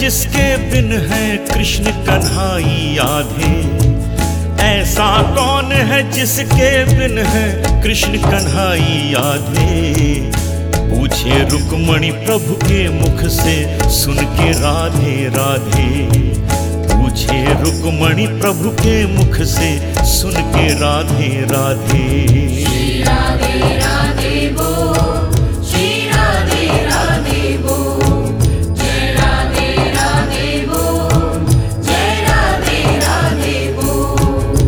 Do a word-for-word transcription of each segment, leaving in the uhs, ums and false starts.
जिसके बिन है कृष्ण कन्हाई आधे। ऐसा कौन है जिसके बिन है कृष्ण कन्हाई आधे। पूछे रुक्मणी प्रभु के मुख से सुन के राधे राधे। पूछे रुक्मणी प्रभु के मुख से सुन के राधे राधे। श्री राधे राधे बोल, श्री राधे राधे बोल, जय राधे राधे बोल, जय राधे राधे बोल।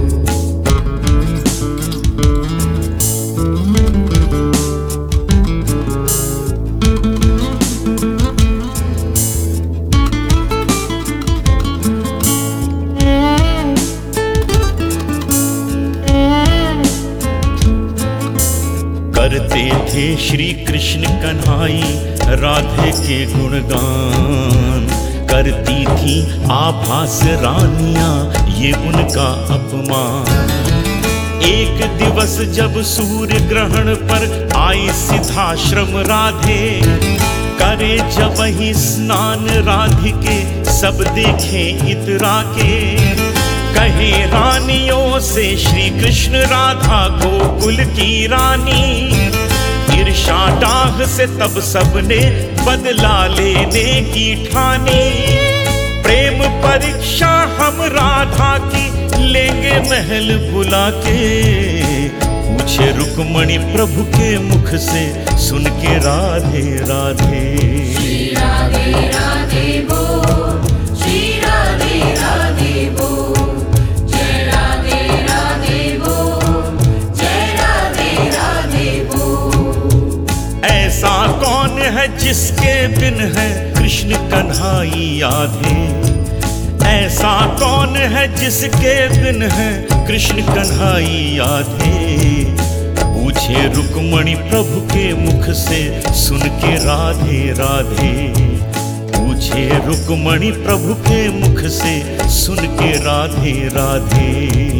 करते थे श्री कृष्ण कन्हाई राधे के गुणगान। करती थी आभास रानियां ये उनका अपमान। एक दिवस जब सूर्य ग्रहण पर आई सिद्धाश्रम राधे। करे जब ही स्नान राधिके सब देखे इतरा के। कहे रानियों से श्री कृष्ण राधा गोकुल की रानी। ईर्षा डाह से तब सबने बदला लेने की ठानी। प्रेम परीक्षा हम राधा की लेंगे महल बुला के। पूछे रुक्मणी प्रभु के मुख से सुन के राधे राधे। श्री राधे राधे बोल, श्री राधे राधे बोल, जय राधे राधे बोल, जय राधे राधे बोल। ऐसा कौन है जिसके बिन है कृष्ण कन्हाई आधे। ऐसा कौन है जिसके बिन है कृष्ण कन्हाई आधे। पूछे रुक्मणी प्रभु के मुख से सुन के राधे राधे। पूछे रुक्मणी प्रभु के मुख से सुन के राधे राधे।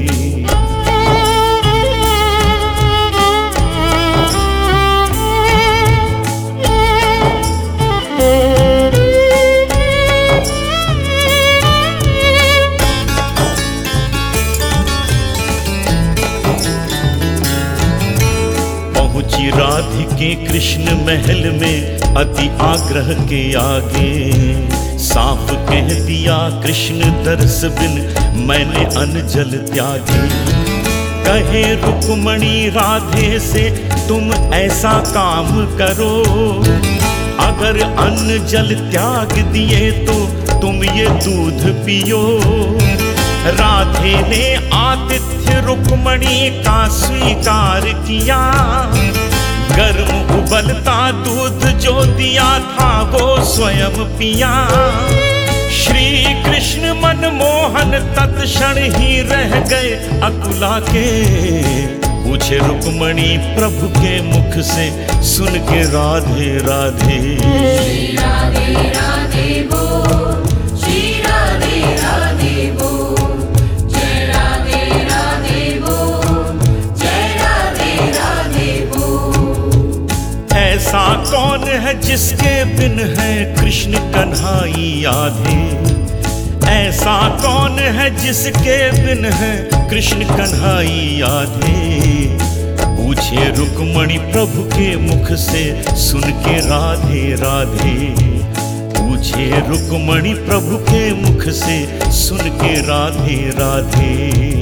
पहुंची राधिके कृष्ण महल में अति आग्रह के आगे। साफ कह दिया कृष्ण दर्श बिन मैंने अन्न जल त्यागे। कहे रुक्मणी राधे से तुम ऐसा काम करो। अगर अन्न जल त्याग दिए तो तुम ये दूध पियो। राधे ने आतिथ्य रुक्मणी का स्वीकार किया। गर्म उबलता दूध जो दिया था वो स्वयं पिया। श्री कृष्ण मनमोहन तत्क्षण ही रह गए अकुला के। पूछे रुक्मणी प्रभु के मुख से सुन के राधे राधे। श्री राधे राधे बोल, श्री राधे राधे बोल, जय राधे राधे बोल, जय राधे राधे बोल। ऐसा कौन है जिसके बिन है कृष्ण कन्हाई आधे। ऐसा कौन है जिसके बिन है कृष्ण कन्हाई आधे। पूछे रुक्मणी प्रभु के मुख से सुन के राधे राधे। पूछे रुक्मणी प्रभु के मुख से सुन के राधे राधे।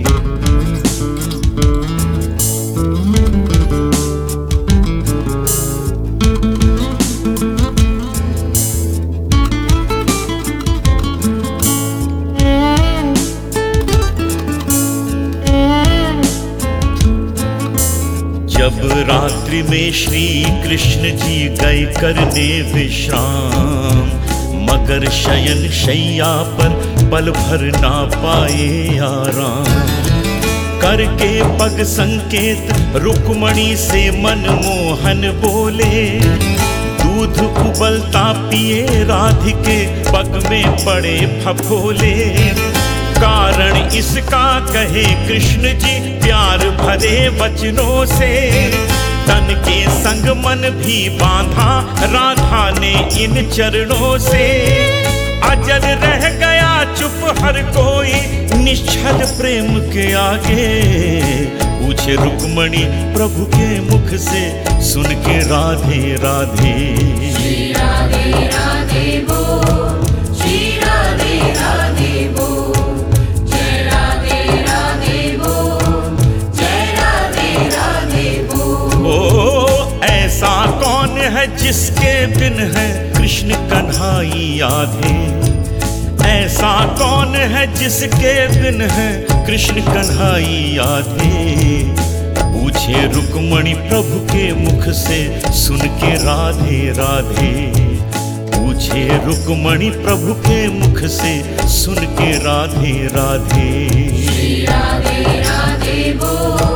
जब रात्रि में श्री कृष्ण जी गए करने विश्राम। मगर शयन शैया पर पल भर ना पाए आराम। करके पग संकेत रुक्मणी से मनमोहन बोले। दूध उबलता पिए राधिके पग में पड़े फफोले। कारण इसका कहे कृष्ण जी प्यार भरे वचनों से। तन के संग मन भी बांधा राधा ने इन चरणों से। अजर रह गया चुप हर कोई निश्चल प्रेम के आगे। पूछे रुक्मणी प्रभु के मुख से सुन के राधे राधे। श्री राधे राधे बोल, श्री राधे राधे बोल, जय राधे राधे बोल, जय राधे राधे बोल। ओ ऐसा कौन है जिसके बिन है कृष्ण कन्हाई आधे। ऐसा कौन है जिसके बिन है कृष्ण कन्हाई आधे। पूछे रुक्मणी प्रभु के मुख से सुन के राधे राधे। पूछे रुक्मणी प्रभु के मुख से सुन के राधे राधे। श्री राधे राधे बोल,